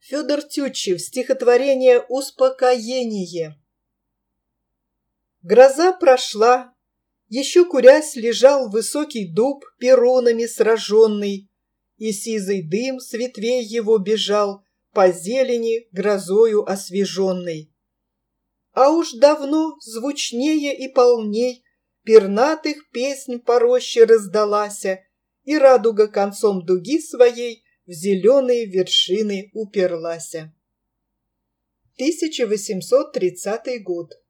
Федор Тютчев, стихотворение «Успокоение». Гроза прошла, еще курясь лежал высокий дуб, перунами сраженный, и сизый дым с ветвей его бежал по зелени, грозою освеженной. А уж давно звучнее и полней пернатых песнь по роще раздалася, и радуга концом дуги своей в зеленые вершины уперлася. 1830 год.